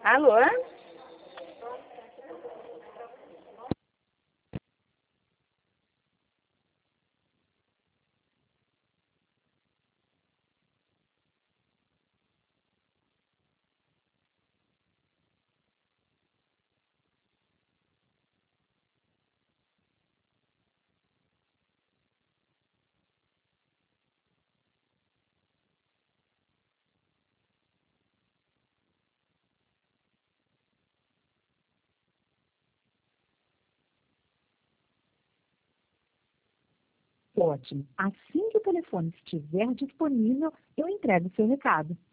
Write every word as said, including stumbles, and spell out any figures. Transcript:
Alô? Ótimo. Assim que o telefone estiver disponível, eu entrego o seu recado.